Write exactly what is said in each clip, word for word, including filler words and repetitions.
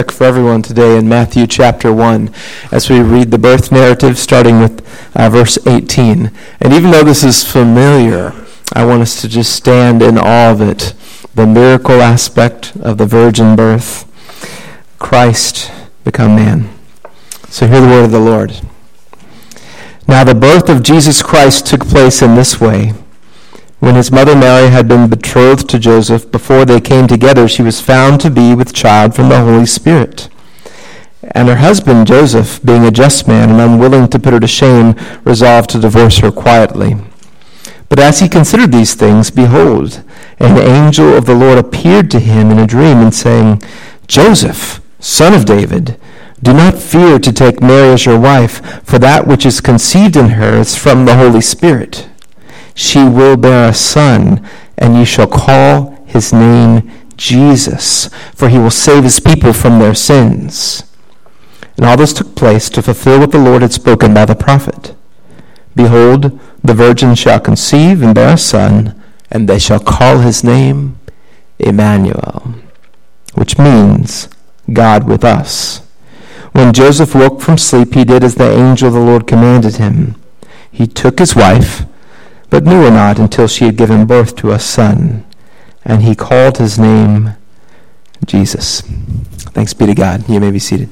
For everyone today in Matthew chapter one as we read the birth narrative starting with uh, verse eighteen. And even though this is familiar, I want us to just stand in awe of it. The miracle aspect of the virgin birth. Christ become man. So hear the word of the Lord. Now the birth of Jesus Christ took place in this way. When his mother Mary had been betrothed to Joseph, before they came together, she was found to be with child from the Holy Spirit. And her husband Joseph, being a just man and unwilling to put her to shame, resolved to divorce her quietly. But as he considered these things, behold, an angel of the Lord appeared to him in a dream, and saying, Joseph, son of David, do not fear to take Mary as your wife, for that which is conceived in her is from the Holy Spirit. She will bear a son, and you shall call his name Jesus, for he will save his people from their sins. And all this took place to fulfill what the Lord had spoken by the prophet. Behold, the virgin shall conceive and bear a son, and they shall call his name Emmanuel, which means God with us. When Joseph woke from sleep, he did as the angel of the Lord commanded him. He took his wife, but knew her not until she had given birth to a son, and he called his name Jesus. Thanks be to God. You may be seated.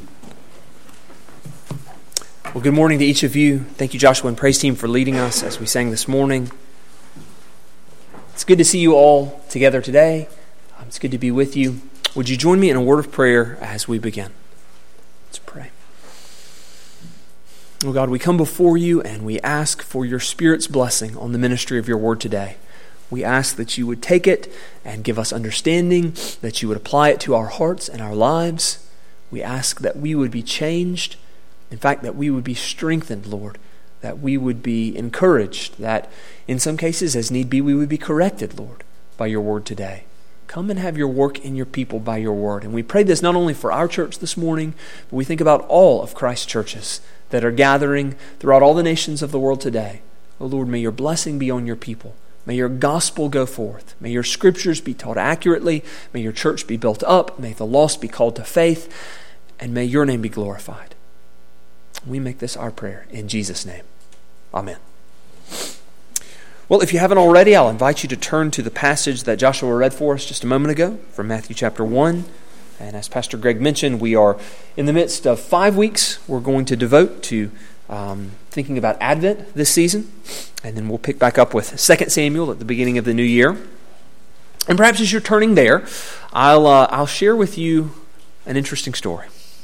Well, good morning to each of you. Thank you, Joshua and praise team, for leading us as we sang this morning. It's good to see you all together today. It's good to be with you. Would you join me in a word of prayer as we begin? Let's pray. Oh God, we come before you and we ask for your Spirit's blessing on the ministry of your word today. We ask that you would take it and give us understanding, that you would apply it to our hearts and our lives. We ask that we would be changed, in fact, that we would be strengthened, Lord, that we would be encouraged, that in some cases, as need be, we would be corrected, Lord, by your word today. Come and have your work in your people by your word. And we pray this not only for our church this morning, but we think about all of Christ's churches that are gathering throughout all the nations of the world today. Oh Lord, may your blessing be on your people. May your gospel go forth. May your scriptures be taught accurately. May your church be built up. May the lost be called to faith. And may your name be glorified. We make this our prayer in Jesus' name. Amen. Well, if you haven't already, I'll invite you to turn to the passage that Joshua read for us just a moment ago from Matthew chapter one. And as Pastor Greg mentioned, we are in the midst of five weeks we're going to devote to um, thinking about Advent this season. And then we'll pick back up with Second Samuel at the beginning of the new year. And perhaps as you're turning there, I'll uh, I'll share with you an interesting story.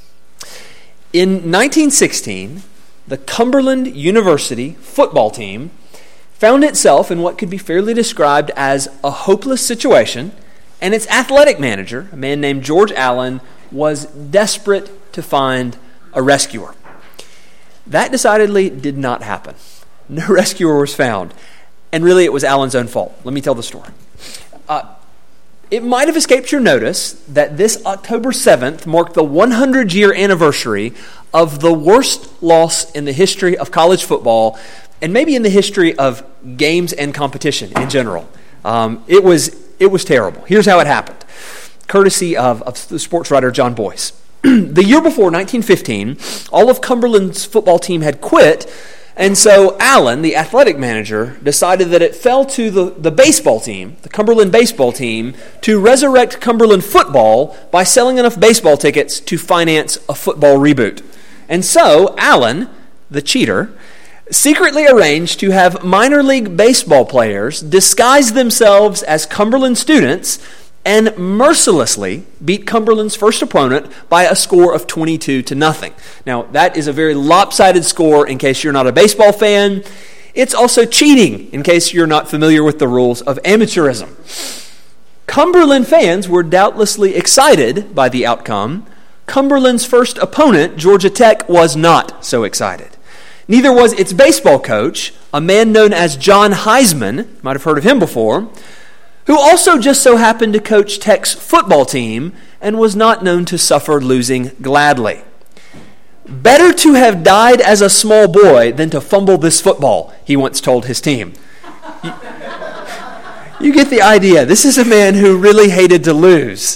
In nineteen sixteen, the Cumberland University football team found itself in what could be fairly described as a hopeless situation, and its athletic manager, a man named George Allen, was desperate to find a rescuer. That decidedly did not happen. No rescuer was found, and really it was Allen's own fault. Let me tell the story. Uh, it might have escaped your notice that this October seventh marked the hundred-year anniversary of the worst loss in the history of college football, and maybe in the history of games and competition in general. Um, it was it was terrible. Here's how it happened, courtesy of, of the sports writer John Boyce. The year before, nineteen fifteen, all of Cumberland's football team had quit, and so Allen, the athletic manager, decided that it fell to the, the baseball team, the Cumberland baseball team, to resurrect Cumberland football by selling enough baseball tickets to finance a football reboot. And so Allen, the cheater, secretly arranged to have minor league baseball players disguise themselves as Cumberland students and mercilessly beat Cumberland's first opponent by a score of twenty-two to nothing. Now, that is a very lopsided score in case you're not a baseball fan. It's also cheating in case you're not familiar with the rules of amateurism. Cumberland fans were doubtlessly excited by the outcome. Cumberland's first opponent, Georgia Tech, was not so excited. Neither was its baseball coach, a man known as John Heisman, you might have heard of him before, who also just so happened to coach Tech's football team and was not known to suffer losing gladly. Better to have died as a small boy than to fumble this football, he once told his team. You, you get the idea. This is a man who really hated to lose.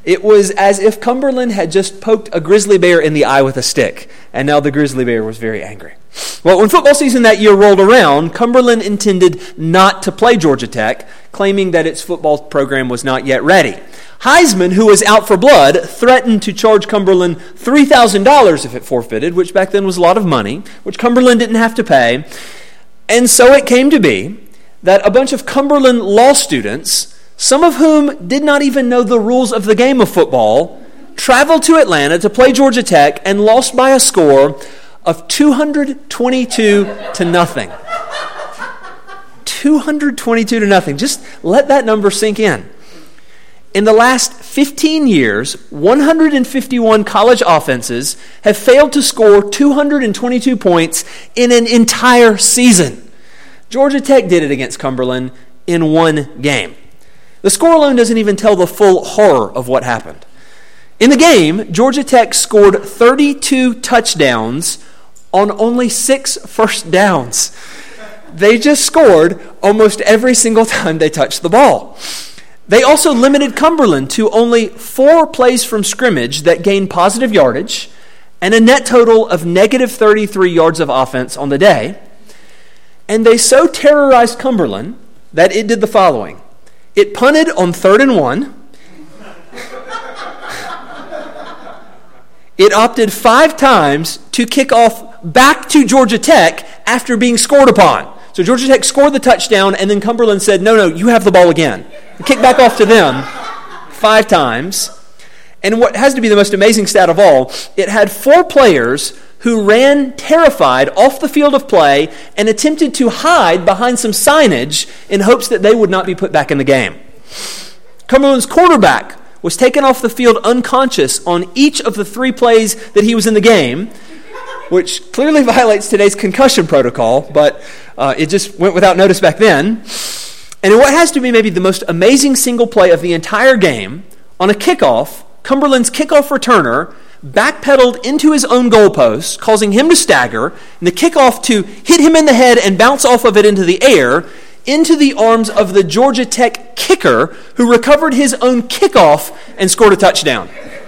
It was as if Cumberland had just poked a grizzly bear in the eye with a stick, and now the grizzly bear was very angry. Well, when football season that year rolled around, Cumberland intended not to play Georgia Tech, claiming that its football program was not yet ready. Heisman, who was out for blood, threatened to charge Cumberland three thousand dollars if it forfeited, which back then was a lot of money, which Cumberland didn't have to pay. And so it came to be that a bunch of Cumberland law students, some of whom did not even know the rules of the game of football, traveled to Atlanta to play Georgia Tech and lost by a score of two hundred twenty-two to nothing. two hundred twenty-two to nothing. Just let that number sink in. In the last fifteen years, one hundred fifty-one college offenses have failed to score two hundred twenty-two points in an entire season. Georgia Tech did it against Cumberland in one game. The score alone doesn't even tell the full horror of what happened. In the game, Georgia Tech scored thirty-two touchdowns on only six first downs. They just scored almost every single time they touched the ball. They also limited Cumberland to only four plays from scrimmage that gained positive yardage and a net total of negative thirty-three yards of offense on the day. And they so terrorized Cumberland that it did the following. It punted on third and one. It opted five times to kick off back to Georgia Tech after being scored upon. So Georgia Tech scored the touchdown, and then Cumberland said, no, no, you have the ball again. And kicked back off to them five times. And what has to be the most amazing stat of all, it had four players who ran terrified off the field of play and attempted to hide behind some signage in hopes that they would not be put back in the game. Cumberland's quarterback was taken off the field unconscious on each of the three plays that he was in the game, which clearly violates today's concussion protocol, but uh, it just went without notice back then. And in what has to be maybe the most amazing single play of the entire game, on a kickoff, Cumberland's kickoff returner backpedaled into his own goalpost, causing him to stagger, and the kickoff to hit him in the head and bounce off of it into the air, into the arms of the Georgia Tech kicker, who recovered his own kickoff and scored a touchdown.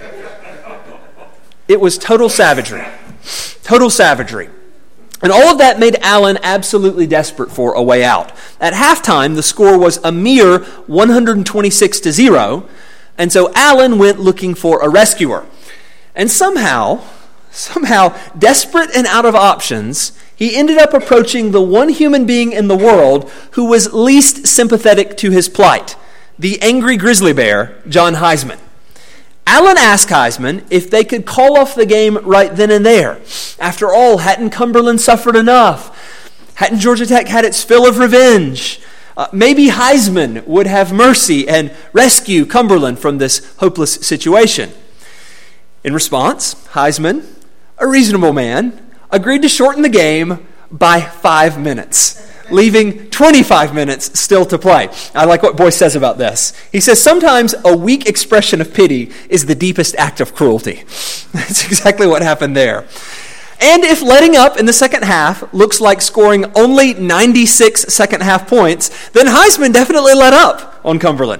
It was total savagery. Total savagery. And all of that made Allen absolutely desperate for a way out. At halftime, the score was a mere one hundred twenty-six to zero, and so Allen went looking for a rescuer. And somehow, somehow, desperate and out of options, he ended up approaching the one human being in the world who was least sympathetic to his plight, the angry grizzly bear, John Heisman. Allen asked Heisman if they could call off the game right then and there. After all, hadn't Cumberland suffered enough? Hadn't Georgia Tech had its fill of revenge? Uh, maybe Heisman would have mercy and rescue Cumberland from this hopeless situation. In response, Heisman, a reasonable man, agreed to shorten the game by five minutes, leaving twenty-five minutes still to play. I like what Boyce says about this. He says, sometimes a weak expression of pity is the deepest act of cruelty. That's exactly what happened there. And if letting up in the second half looks like scoring only ninety-six second half points, then Heisman definitely let up on Cumberland.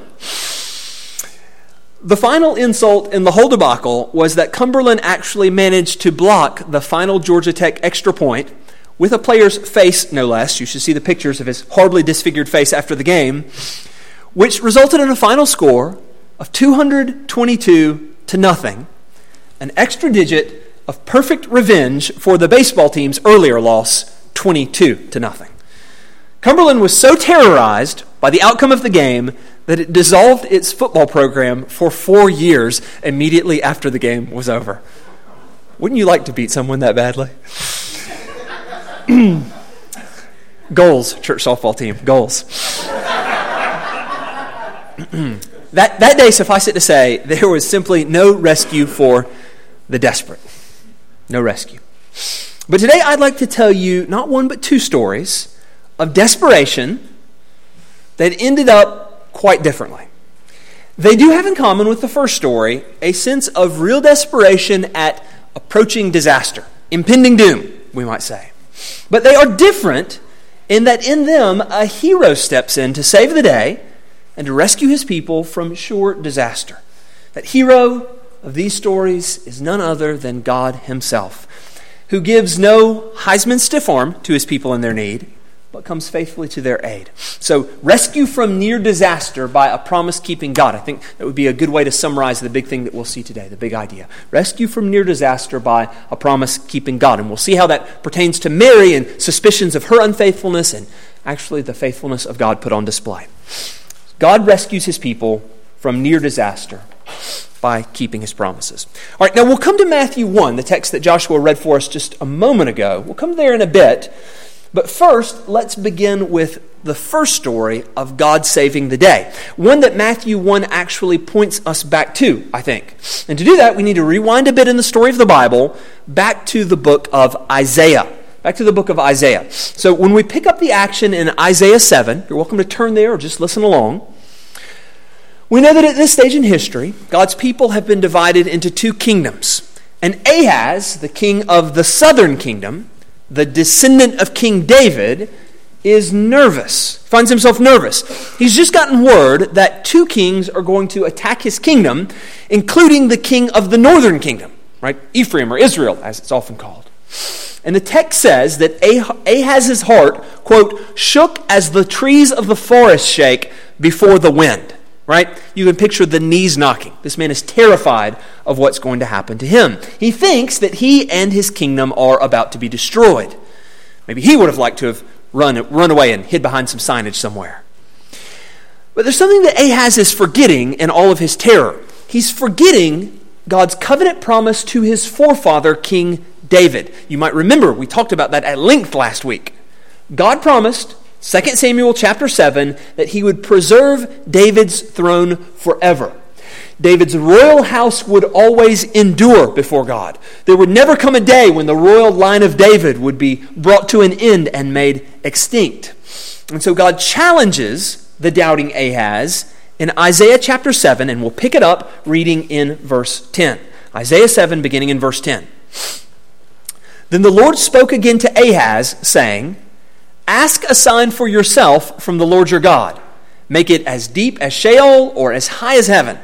The final insult in the whole debacle was that Cumberland actually managed to block the final Georgia Tech extra point with a player's face, no less. You should see the pictures of his horribly disfigured face after the game, which resulted in a final score of two hundred twenty-two to nothing, an extra digit of perfect revenge for the baseball team's earlier loss, twenty-two to nothing. Cumberland was so terrorized by the outcome of the game that it dissolved its football program for four years immediately after the game was over. Wouldn't you like to beat someone that badly? Goals, church softball team, goals. that, that day, suffice it to say, there was simply no rescue for the desperate. No rescue. But today I'd like to tell you not one but two stories of desperation that ended up quite differently. They do have in common with the first story a sense of real desperation at approaching disaster, impending doom, we might say. But they are different in that in them a hero steps in to save the day and to rescue his people from sure disaster. That hero of these stories is none other than God himself, who gives no Heisman stiff arm to his people in their need, but comes faithfully to their aid. So, rescue from near disaster by a promise-keeping God. I think that would be a good way to summarize the big thing that we'll see today, the big idea. Rescue from near disaster by a promise-keeping God. And we'll see how that pertains to Mary and suspicions of her unfaithfulness and actually the faithfulness of God put on display. God rescues his people from near disaster by keeping his promises. All right, now we'll come to Matthew one, the text that Joshua read for us just a moment ago. We'll come there in a bit. But first, let's begin with the first story of God saving the day. One that Matthew one actually points us back to, I think. And to do that, we need to rewind a bit in the story of the Bible back to the book of Isaiah. Back to the book of Isaiah. So when we pick up the action in Isaiah seven, you're welcome to turn there or just listen along. We know that at this stage in history, God's people have been divided into two kingdoms. And Ahaz, the king of the southern kingdom, the descendant of King David, is nervous, finds himself nervous. He's just gotten word that two kings are going to attack his kingdom, including the king of the northern kingdom, right? Ephraim, or Israel, as it's often called. And the text says that Ahaz's heart, quote, shook as the trees of the forest shake before the wind. Right? You can picture the knees knocking. This man is terrified of what's going to happen to him. He thinks that he and his kingdom are about to be destroyed. Maybe he would have liked to have run, run away and hid behind some signage somewhere. But there's something that Ahaz is forgetting in all of his terror. He's forgetting God's covenant promise to his forefather, King David. You might remember, we talked about that at length last week. God promised, Second Samuel chapter seven, that he would preserve David's throne forever. David's royal house would always endure before God. There would never come a day when the royal line of David would be brought to an end and made extinct. And so God challenges the doubting Ahaz in Isaiah chapter seven, and we'll pick it up reading in verse ten. Isaiah seven, beginning in verse ten. Then the Lord spoke again to Ahaz, saying, ask a sign for yourself from the Lord your God. Make it as deep as Sheol or as high as heaven.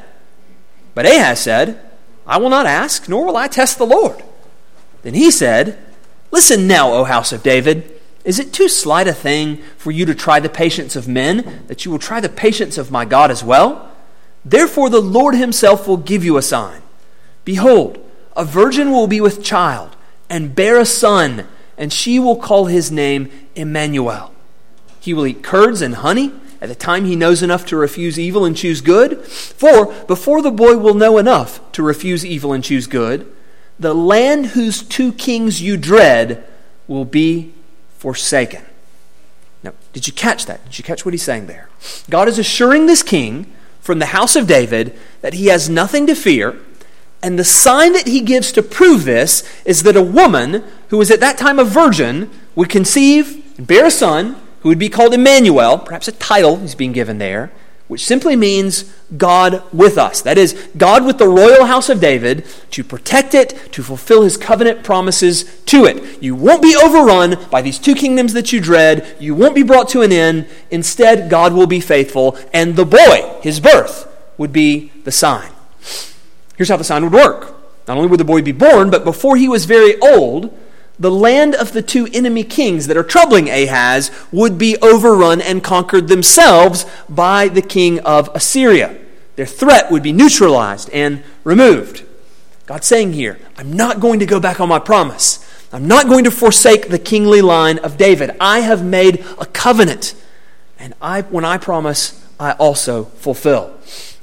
But Ahaz said, I will not ask, nor will I test the Lord. Then he said, listen now, O house of David. Is it too slight a thing for you to try the patience of men, that you will try the patience of my God as well? Therefore the Lord himself will give you a sign. Behold, a virgin will be with child, and bear a son, and she will call his name Emmanuel. He will eat curds and honey at the time he knows enough to refuse evil and choose good. For before the boy will know enough to refuse evil and choose good, the land whose two kings you dread will be forsaken. Now, did you catch that? Did you catch what he's saying there? God is assuring this king from the house of David that he has nothing to fear. And the sign that he gives to prove this is that a woman who was at that time a virgin would conceive and bear a son who would be called Emmanuel, perhaps a title he's being given there, which simply means God with us. That is, God with the royal house of David to protect it, to fulfill his covenant promises to it. You won't be overrun by these two kingdoms that you dread. You won't be brought to an end. Instead, God will be faithful, and the boy, his birth, would be the sign. Here's how the sign would work. Not only would the boy be born, but before he was very old, the land of the two enemy kings that are troubling Ahaz would be overrun and conquered themselves by the king of Assyria. Their threat would be neutralized and removed. God's saying here, I'm not going to go back on my promise. I'm not going to forsake the kingly line of David. I have made a covenant. And I, when I promise, I also fulfill.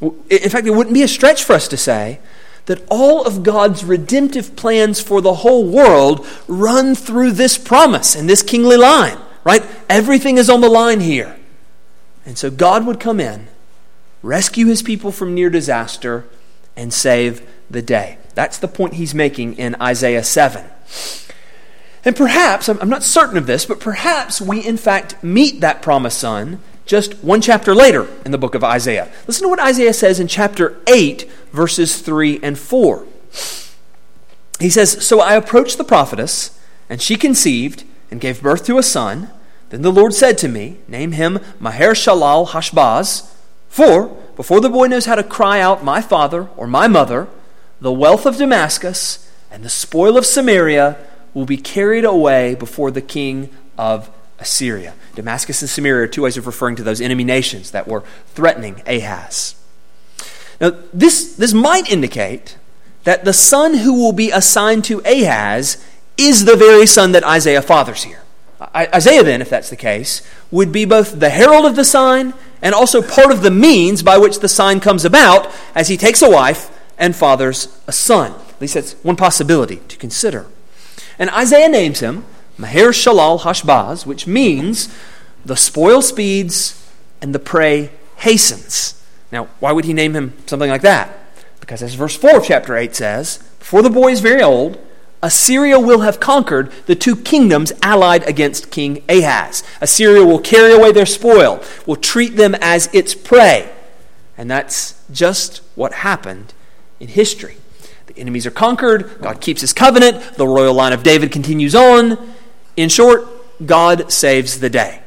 In fact, it wouldn't be a stretch for us to say that all of God's redemptive plans for the whole world run through this promise and this kingly line, right? Everything is on the line here. And so God would come in, rescue his people from near disaster, and save the day. That's the point he's making in Isaiah seven. And perhaps, I'm not certain of this, but perhaps we in fact meet that promised son just one chapter later in the book of Isaiah. Listen to what Isaiah says in chapter eight, verses three and four. He says, So I approached the prophetess, and she conceived and gave birth to a son. Then the Lord said to me, Name him Maher-Shalal-Hashbaz, for before the boy knows how to cry out, my father or my mother, the wealth of Damascus and the spoil of Samaria will be carried away before the king of Assyria. Damascus and Samaria are two ways of referring to those enemy nations that were threatening Ahaz. Now, this, this might indicate that the son who will be assigned to Ahaz is the very son that Isaiah fathers here. Isaiah then, if that's the case, would be both the herald of the sign and also part of the means by which the sign comes about as he takes a wife and fathers a son. At least that's one possibility to consider. And Isaiah names him Maher Shalal Hashbaz, which means the spoil speeds and the prey hastens. Now, why would he name him something like that? Because as verse four of chapter eight says, before the boy is very old, Assyria will have conquered the two kingdoms allied against King Ahaz. Assyria will carry away their spoil, will treat them as its prey. And that's just what happened in history. The enemies are conquered, God keeps his covenant, the royal line of David continues on. In short, God saves the day.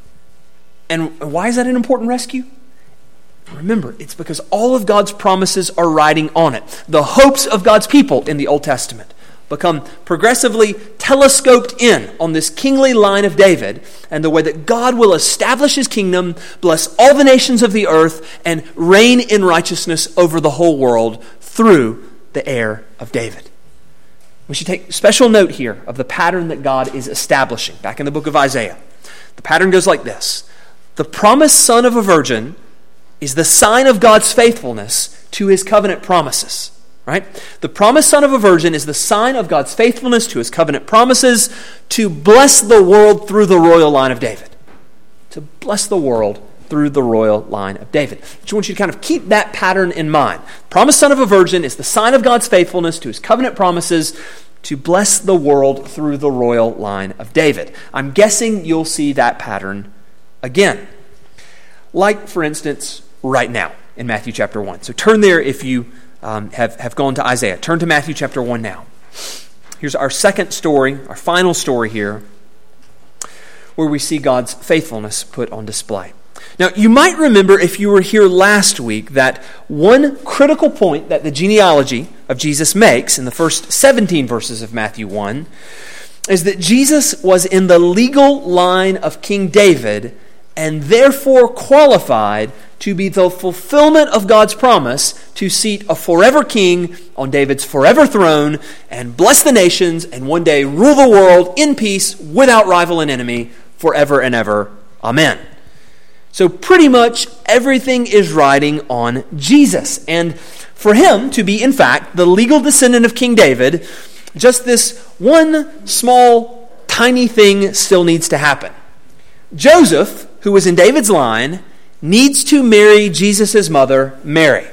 And why is that an important rescue? Remember, it's because all of God's promises are riding on it. The hopes of God's people in the Old Testament become progressively telescoped in on this kingly line of David and the way that God will establish his kingdom, bless all the nations of the earth, and reign in righteousness over the whole world through the heir of David. We should take special note here of the pattern that God is establishing back in the book of Isaiah. The pattern goes like this. The promised son of a virgin is the sign of God's faithfulness to his covenant promises. Right? The promised son of a virgin is the sign of God's faithfulness to his covenant promises to bless the world through the royal line of David. To bless the world through the royal line of David. I just want you to kind of keep that pattern in mind. Promised son of a virgin is the sign of God's faithfulness to his covenant promises to bless the world through the royal line of David. I'm guessing you'll see that pattern again. Like, for instance, right now in Matthew chapter one. So turn there if you Um, have, have gone to Isaiah. Turn to Matthew chapter one now. Here's our second story, our final story here, where we see God's faithfulness put on display. Now, you might remember if you were here last week that one critical point that the genealogy of Jesus makes in the first seventeen verses of Matthew one is that Jesus was in the legal line of King David and therefore qualified to be the fulfillment of God's promise to seat a forever king on David's forever throne and bless the nations and one day rule the world in peace without rival and enemy forever and ever. Amen. So pretty much everything is riding on Jesus. And for him to be, in fact, the legal descendant of King David, just this one small, tiny thing still needs to happen. Joseph, who was in David's line, needs to marry Jesus' mother, Mary.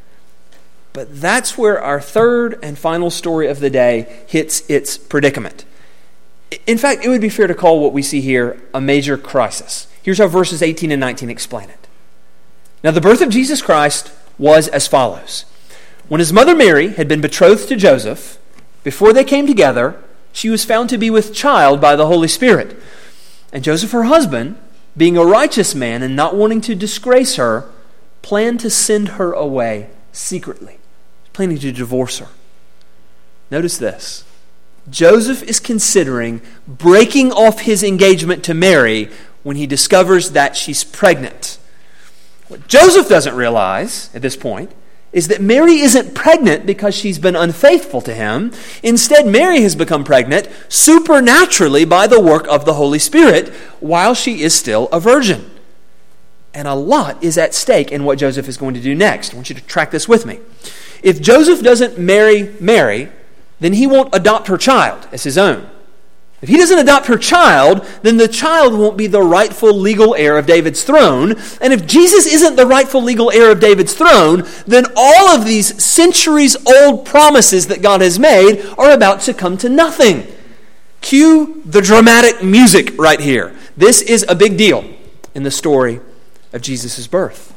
But that's where our third and final story of the day hits its predicament. In fact, it would be fair to call what we see here a major crisis. Here's how verses eighteen and nineteen explain it. Now, the birth of Jesus Christ was as follows. When his mother Mary had been betrothed to Joseph, before they came together, she was found to be with child by the Holy Spirit. And Joseph, her husband, being a righteous man and not wanting to disgrace her, planned to send her away secretly, planning to divorce her. Notice this. Joseph is considering breaking off his engagement to Mary when he discovers that she's pregnant. What Joseph doesn't realize at this point is that Mary isn't pregnant because she's been unfaithful to him. Instead, Mary has become pregnant supernaturally by the work of the Holy Spirit while she is still a virgin. And a lot is at stake in what Joseph is going to do next. I want you to track this with me. If Joseph doesn't marry Mary, then he won't adopt her child as his own. If he doesn't adopt her child, then the child won't be the rightful legal heir of David's throne. And if Jesus isn't the rightful legal heir of David's throne, then all of these centuries-old promises that God has made are about to come to nothing. Cue the dramatic music right here. This is a big deal in the story of Jesus' birth.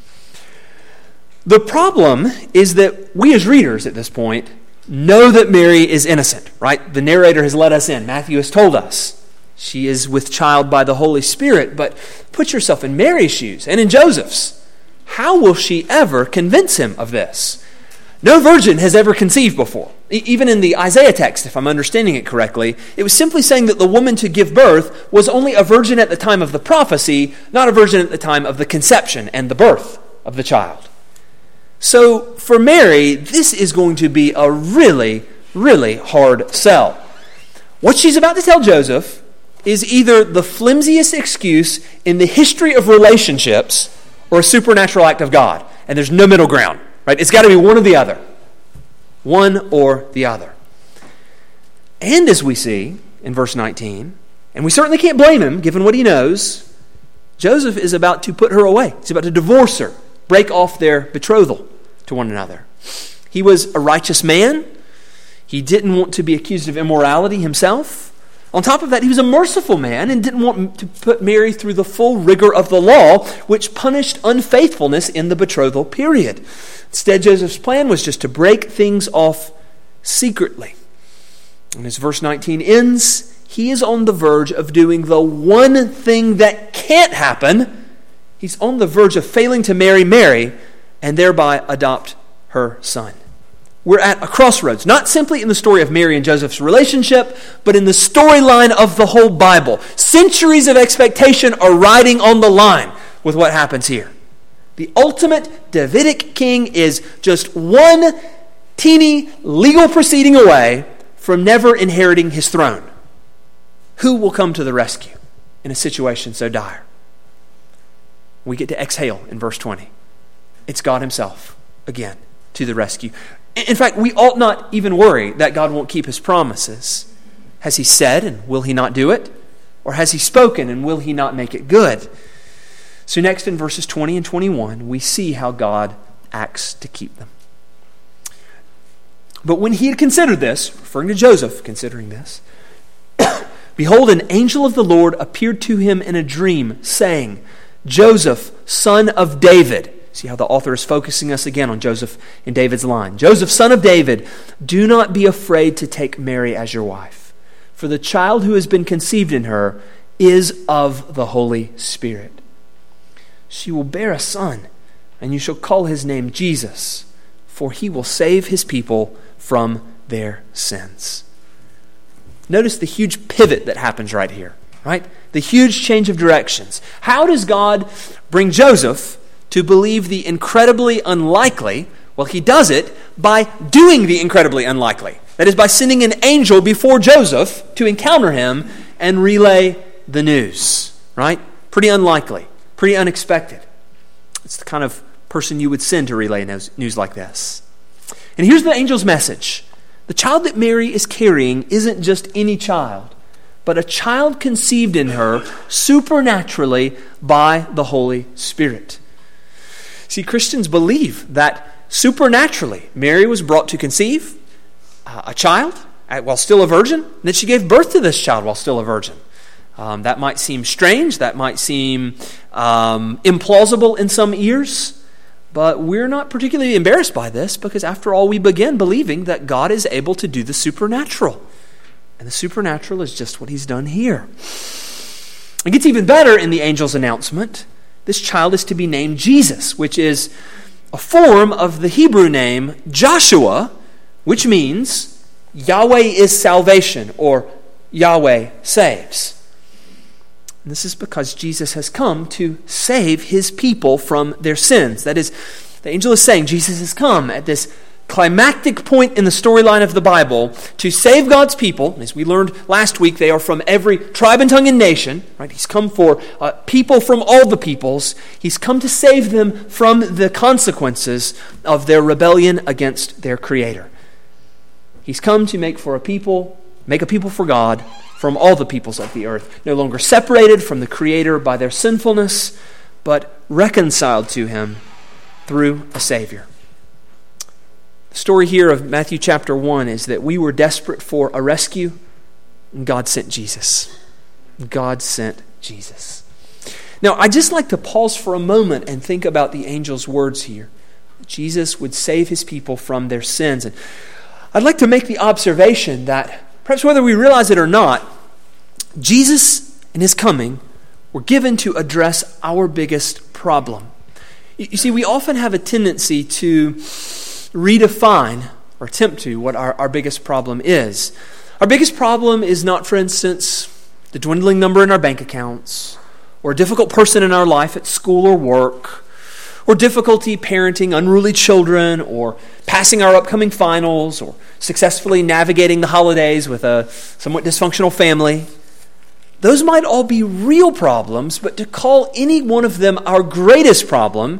The problem is that we as readers at this point know that Mary is innocent, right? The narrator has let us in. Matthew has told us she is with child by the Holy Spirit. But put yourself in Mary's shoes and in Joseph's. how will she ever convince him of this? No virgin has ever conceived before. E- even in the Isaiah text, if I'm understanding it correctly, it was simply saying that the woman to give birth was only a virgin at the time of the prophecy, not a virgin at the time of the conception and the birth of the child. So for Mary, this is going to be a really, really hard sell. What she's about to tell Joseph is either the flimsiest excuse in the history of relationships or a supernatural act of God. And there's no middle ground, right? It's got to be one or the other. One or the other. And as we see in verse nineteen, and we certainly can't blame him given what he knows, Joseph is about to put her away. He's about to divorce her, break off their betrothal to one another. He was a righteous man. He didn't want to be accused of immorality himself. On top of that, he was a merciful man and didn't want to put Mary through the full rigor of the law, which punished unfaithfulness in the betrothal period. Instead, Joseph's plan was just to break things off secretly. And as verse nineteen ends, he is on the verge of doing the one thing that can't happen. He's on the verge of failing to marry Mary and thereby adopt her son. We're at a crossroads, not simply in the story of Mary and Joseph's relationship, but in the storyline of the whole Bible. Centuries of expectation are riding on the line with what happens here. The ultimate Davidic king is just one teeny legal proceeding away from never inheriting his throne. Who will come to the rescue in a situation so dire? We get to exhale in verse twenty. It's God himself, again, to the rescue. In fact, we ought not even worry that God won't keep his promises. Has he said, and will he not do it? Or has he spoken, and will he not make it good? So next in verses twenty and twenty-one, we see how God acts to keep them. But when he had considered this, referring to Joseph considering this, behold, an angel of the Lord appeared to him in a dream, saying, Joseph, son of David. See how the author is focusing us again on Joseph in David's line. Joseph, son of David, do not be afraid to take Mary as your wife, for the child who has been conceived in her is of the Holy Spirit. She will bear a son, and you shall call his name Jesus, for he will save his people from their sins. Notice the huge pivot that happens right here, right? The huge change of directions. How does God bring Joseph to believe the incredibly unlikely? Well, he does it by doing the incredibly unlikely. That is, by sending an angel before Joseph to encounter him and relay the news, right? Pretty unlikely, pretty unexpected. It's the kind of person you would send to relay news like this. And here's the angel's message. The child that Mary is carrying isn't just any child, but a child conceived in her supernaturally by the Holy Spirit. See, Christians believe that supernaturally Mary was brought to conceive uh, a child while still a virgin, and that she gave birth to this child while still a virgin. Um, that might seem strange, that might seem um, implausible in some ears, but we're not particularly embarrassed by this because after all, we begin believing that God is able to do the supernatural. And the supernatural is just what he's done here. It gets even better in the angel's announcement. This child is to be named Jesus, which is a form of the Hebrew name Joshua, which means Yahweh is salvation, or Yahweh saves. And this is because Jesus has come to save his people from their sins. That is, the angel is saying Jesus has come at this climactic point in the storyline of the Bible to save God's people. As we learned last week, they are from every tribe and tongue and nation. Right? He's come for uh, people from all the peoples. He's come to save them from the consequences of their rebellion against their Creator. He's come to make for a people, make a people for God from all the peoples of the earth, no longer separated from the Creator by their sinfulness, but reconciled to him through a Savior. The story here of Matthew chapter one is that we were desperate for a rescue, and God sent Jesus. God sent Jesus. Now, I'd just like to pause for a moment and think about the angel's words here. Jesus would save his people from their sins. And I'd like to make the observation that, perhaps whether we realize it or not, Jesus and his coming were given to address our biggest problem. You see, we often have a tendency to redefine or attempt to what our, our biggest problem is. Our biggest problem is not, for instance, the dwindling number in our bank accounts, or a difficult person in our life at school or work, or difficulty parenting unruly children, or passing our upcoming finals, or successfully navigating the holidays with a somewhat dysfunctional family. Those might all be real problems, but to call any one of them our greatest problem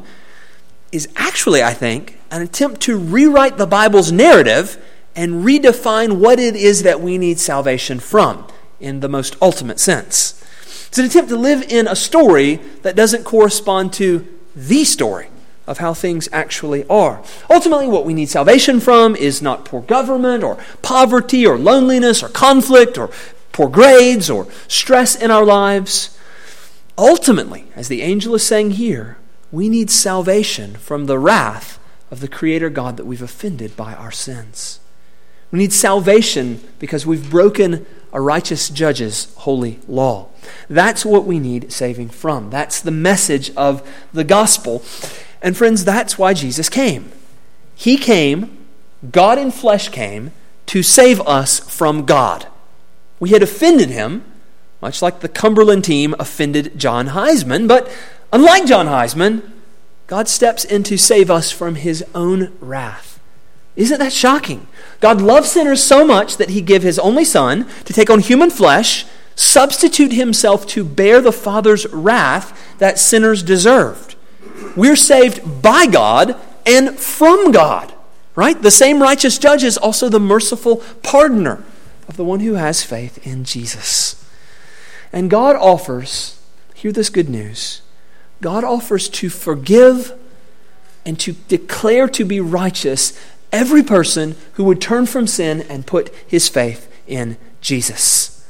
is actually, I think, an attempt to rewrite the Bible's narrative and redefine what it is that we need salvation from in the most ultimate sense. It's an attempt to live in a story that doesn't correspond to the story of how things actually are. Ultimately, what we need salvation from is not poor government or poverty or loneliness or conflict or poor grades or stress in our lives. Ultimately, as the angel is saying here, we need salvation from the wrath of the Creator God that we've offended by our sins. We need salvation because we've broken a righteous judge's holy law. That's what we need saving from. That's the message of the gospel. And friends, that's why Jesus came. He came, God in flesh came, to save us from God. We had offended him, much like the Cumberland team offended John Heisman, but unlike John Heisman, God steps in to save us from his own wrath. Isn't that shocking? God loved sinners so much that he gave his only Son to take on human flesh, substitute himself to bear the Father's wrath that sinners deserved. We're saved by God and from God, right? The same righteous judge is also the merciful pardoner of the one who has faith in Jesus. And God offers, hear this good news, God offers to forgive and to declare to be righteous every person who would turn from sin and put his faith in Jesus.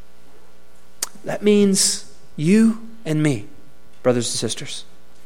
That means you and me, brothers and sisters.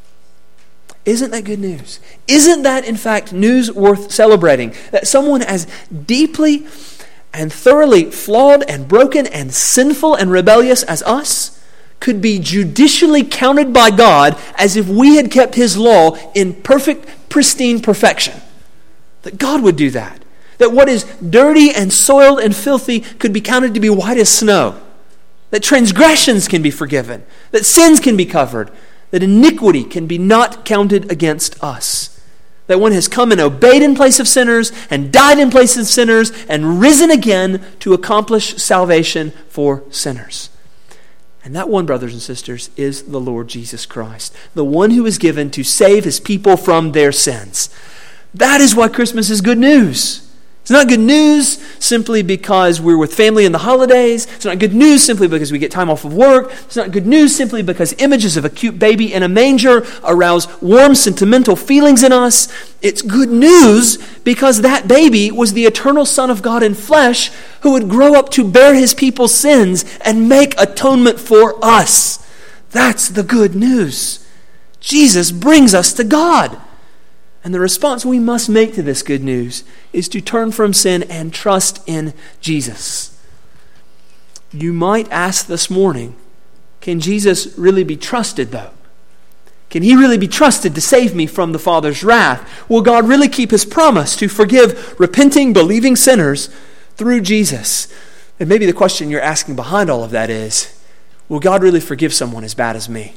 Isn't that good news? Isn't that, in fact, news worth celebrating? That someone as deeply and thoroughly flawed and broken and sinful and rebellious as us could be judicially counted by God as if we had kept his law in perfect, pristine perfection. That God would do that. That what is dirty and soiled and filthy could be counted to be white as snow. That transgressions can be forgiven. That sins can be covered. That iniquity can be not counted against us. That one has come and obeyed in place of sinners and died in place of sinners and risen again to accomplish salvation for sinners. And that one, brothers and sisters, is the Lord Jesus Christ. The one who is given to save his people from their sins. That is why Christmas is good news. It's not good news simply because we're with family in the holidays. It's not good news simply because we get time off of work. It's not good news simply because images of a cute baby in a manger arouse warm, sentimental feelings in us. It's good news because that baby was the eternal Son of God in flesh who would grow up to bear his people's sins and make atonement for us. That's the good news. Jesus brings us to God. And the response we must make to this good news is to turn from sin and trust in Jesus. You might ask this morning, can Jesus really be trusted though? Can he really be trusted to save me from the Father's wrath? Will God really keep his promise to forgive repenting, believing sinners through Jesus? And maybe the question you're asking behind all of that is, will God really forgive someone as bad as me?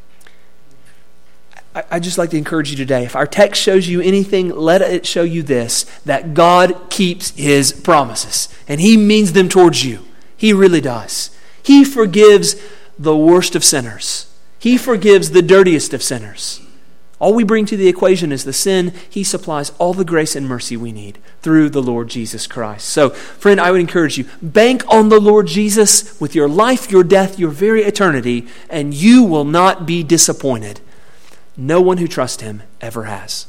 I'd just like to encourage you today, if our text shows you anything, let it show you this, that God keeps his promises, and he means them towards you. He really does. He forgives the worst of sinners. He forgives the dirtiest of sinners. All we bring to the equation is the sin. He supplies all the grace and mercy we need through the Lord Jesus Christ. So, friend, I would encourage you, bank on the Lord Jesus with your life, your death, your very eternity, and you will not be disappointed. No one who trusts him ever has.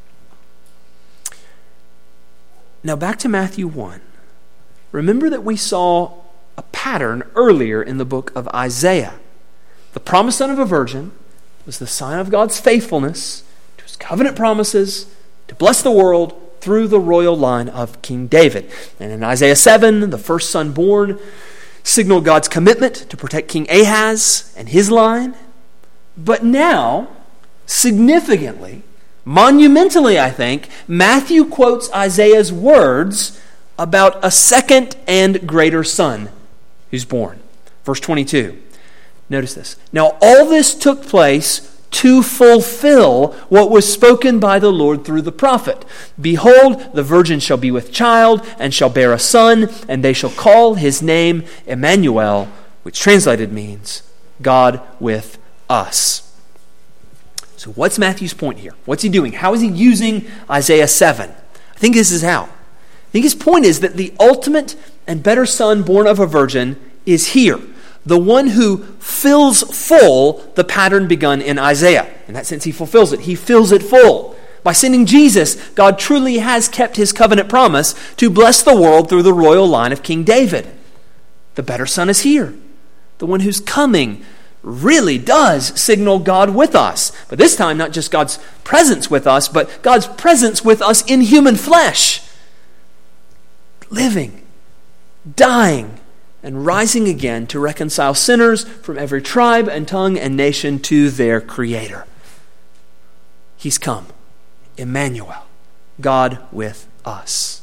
Now back to Matthew one. Remember that we saw a pattern earlier in the book of Isaiah. The promised son of a virgin was the sign of God's faithfulness to his covenant promises to bless the world through the royal line of King David. And in Isaiah seven, the first son born signaled God's commitment to protect King Ahaz and his line. But now, significantly, monumentally, I think, Matthew quotes Isaiah's words about a second and greater son who's born. Verse twenty-two. Notice this. Now all this took place to fulfill what was spoken by the Lord through the prophet. Behold, the virgin shall be with child, and shall bear a son, and they shall call his name Emmanuel, which translated means God with us. So what's Matthew's point here? What's he doing? How is he using Isaiah seven? I think this is how. I think his point is that the ultimate and better son born of a virgin is here. The one who fills full the pattern begun in Isaiah. In that sense, he fulfills it. He fills it full. By sending Jesus, God truly has kept his covenant promise to bless the world through the royal line of King David. The better son is here. The one who's coming really does signal God with us. But this time, not just God's presence with us, but God's presence with us in human flesh. Living, dying, and rising again to reconcile sinners from every tribe and tongue and nation to their Creator. He's come. Emmanuel, God with us.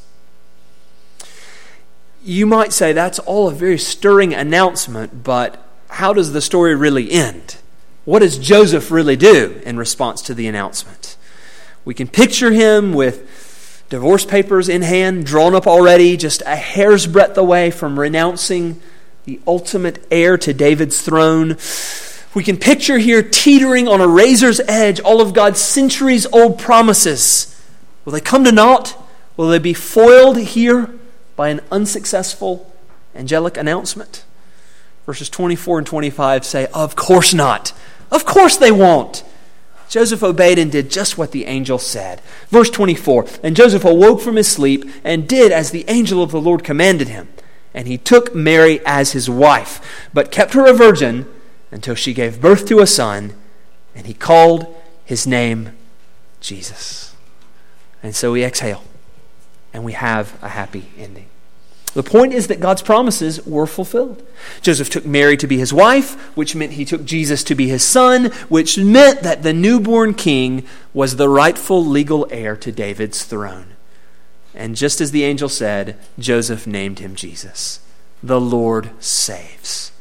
You might say that's all a very stirring announcement, but how does the story really end? What does Joseph really do in response to the announcement? We can picture him with divorce papers in hand, drawn up already, just a hair's breadth away from renouncing the ultimate heir to David's throne. We can picture here teetering on a razor's edge all of God's centuries-old promises. Will they come to naught? Will they be foiled here by an unsuccessful angelic announcement? Verses twenty-four and twenty-five say, of course not. Of course they won't. Joseph obeyed and did just what the angel said. Verse twenty-four, and Joseph awoke from his sleep and did as the angel of the Lord commanded him. And he took Mary as his wife, but kept her a virgin until she gave birth to a son, and he called his name Jesus. And so we exhale, and we have a happy ending. The point is that God's promises were fulfilled. Joseph took Mary to be his wife, which meant he took Jesus to be his son, which meant that the newborn king was the rightful legal heir to David's throne. And just as the angel said, Joseph named him Jesus. The Lord saves.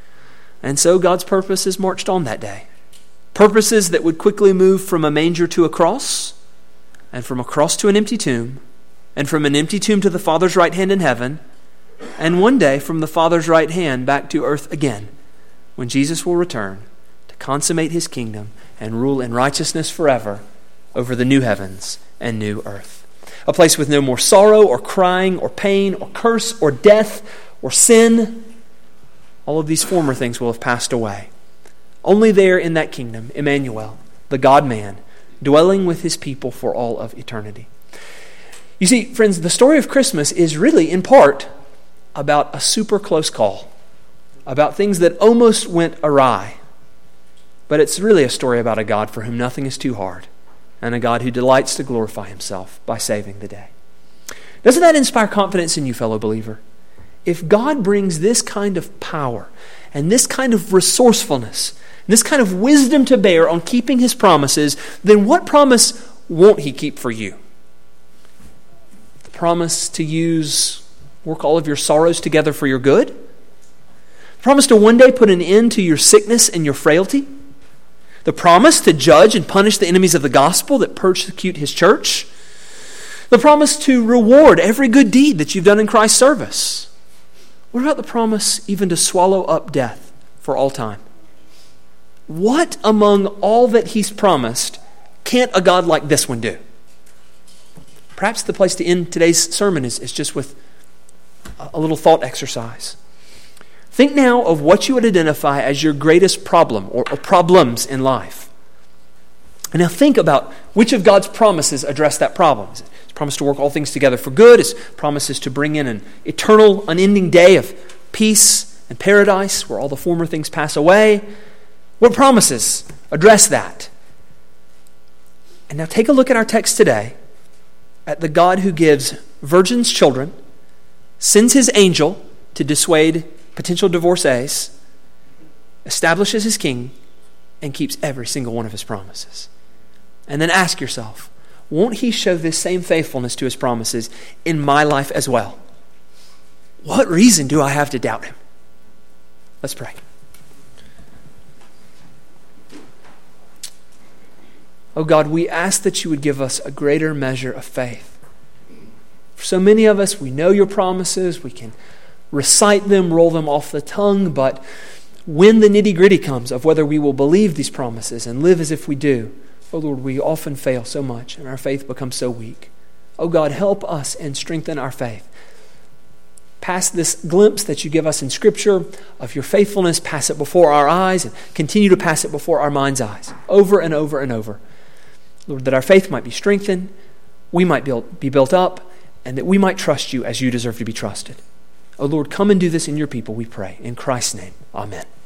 And so God's purposes marched on that day. Purposes that would quickly move from a manger to a cross, and from a cross to an empty tomb, and from an empty tomb to the Father's right hand in heaven, and one day from the Father's right hand back to earth again, when Jesus will return to consummate his kingdom and rule in righteousness forever over the new heavens and new earth. A place with no more sorrow or crying or pain or curse or death or sin. All of these former things will have passed away. Only there in that kingdom, Emmanuel, the God-man, dwelling with his people for all of eternity. You see, friends, the story of Christmas is really, in part, about a super close call, about things that almost went awry. But it's really a story about a God for whom nothing is too hard, and a God who delights to glorify himself by saving the day. Doesn't that inspire confidence in you, fellow believer? If God brings this kind of power and this kind of resourcefulness, and this kind of wisdom to bear on keeping his promises, then what promise won't he keep for you? Promise to use, work all of your sorrows together for your good? Promise to one day put an end to your sickness and your frailty? The promise to judge and punish the enemies of the gospel that persecute his church? The promise to reward every good deed that you've done in Christ's service? What about the promise even to swallow up death for all time? What among all that he's promised can't a God like this one do? Perhaps the place to end today's sermon is, is just with a little thought exercise. Think now of what you would identify as your greatest problem or, or problems in life. And now think about which of God's promises address that problem. Is it His promise to work all things together for good? His promises to bring in an eternal, unending day of peace and paradise where all the former things pass away? What promises address that? And now take a look at our text today, at the God who gives virgins children, sends his angel to dissuade potential divorcees, establishes his king, and keeps every single one of his promises. And then ask yourself, won't He show this same faithfulness to His promises in my life as well? What reason do I have to doubt Him? Let's pray. Oh God, we ask that You would give us a greater measure of faith. For so many of us, we know Your promises, we can recite them, roll them off the tongue, but when the nitty-gritty comes of whether we will believe these promises and live as if we do, oh Lord, we often fail so much and our faith becomes so weak. Oh God, help us and strengthen our faith. Pass this glimpse that You give us in Scripture of Your faithfulness, pass it before our eyes and continue to pass it before our mind's eyes over and over and over. Lord, that our faith might be strengthened, we might build, be built up, and that we might trust You as You deserve to be trusted. Oh Lord, come and do this in Your people, we pray. In Christ's name, amen.